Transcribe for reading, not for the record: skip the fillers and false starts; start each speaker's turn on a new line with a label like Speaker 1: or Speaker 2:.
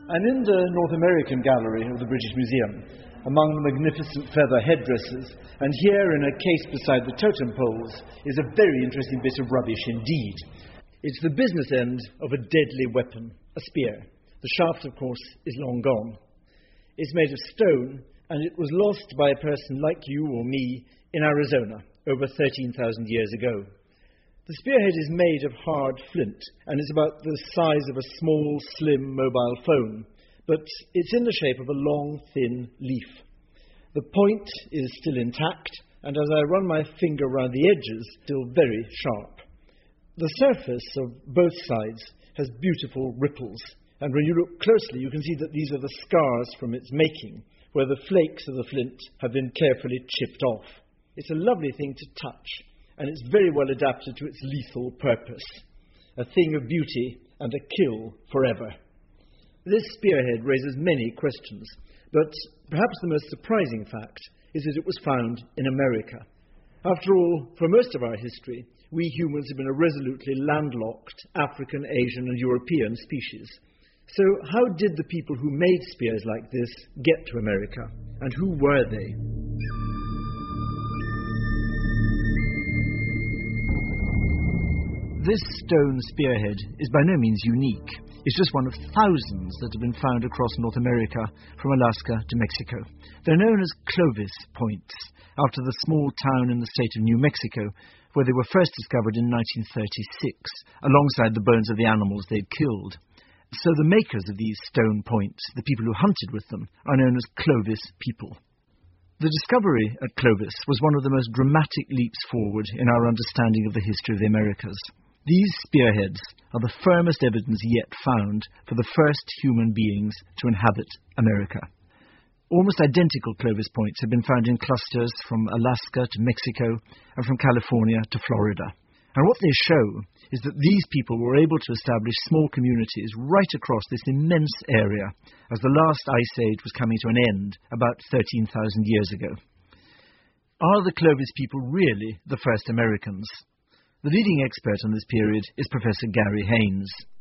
Speaker 1: I'm in the North American gallery of the British Museum, among the magnificent feather headdresses, and here in a case beside the totem poles is a very interesting bit of rubbish indeed. It's the business end of a deadly weapon, a spear. The shaft, of course, is long gone. It's made of stone, and it was lost by a person like you or me in Arizona over 13,000 years ago. The spearhead is made of hard flint and is about the size of a small, slim mobile phone, but it's in the shape of a long, thin leaf. The point is still intact, and as I run my finger around the edges, still very sharp. The surface of both sides has beautiful ripples, and when you look closely you can see that these are the scars from its making, where the flakes of the flint have been carefully chipped off. It's a lovely thing to touch, and it's very well adapted to its lethal purpose. A thing of beauty and a kill forever. This spearhead raises many questions, but perhaps the most surprising fact is that it was found in America. After all, for most of our history, we humans have been a resolutely landlocked African, Asian and European species. So how did the people who made spears like this get to America, and who were they? This stone spearhead is by no means unique. It's just one of thousands that have been found across North America, from Alaska to Mexico. They're known as Clovis points, after the small town in the state of New Mexico, where they were first discovered in 1936, alongside the bones of the animals they'd killed. So the makers of these stone points, the people who hunted with them, are known as Clovis people. The discovery at Clovis was one of the most dramatic leaps forward in our understanding of the history of the Americas. These spearheads are the firmest evidence yet found for the first human beings to inhabit America. Almost identical Clovis points have been found in clusters from Alaska to Mexico and from California to Florida. And what they show is that these people were able to establish small communities right across this immense area as the last ice age was coming to an end about 13,000 years ago. Are the Clovis people really the first Americans? The leading expert on this period is Professor Gary Haynes.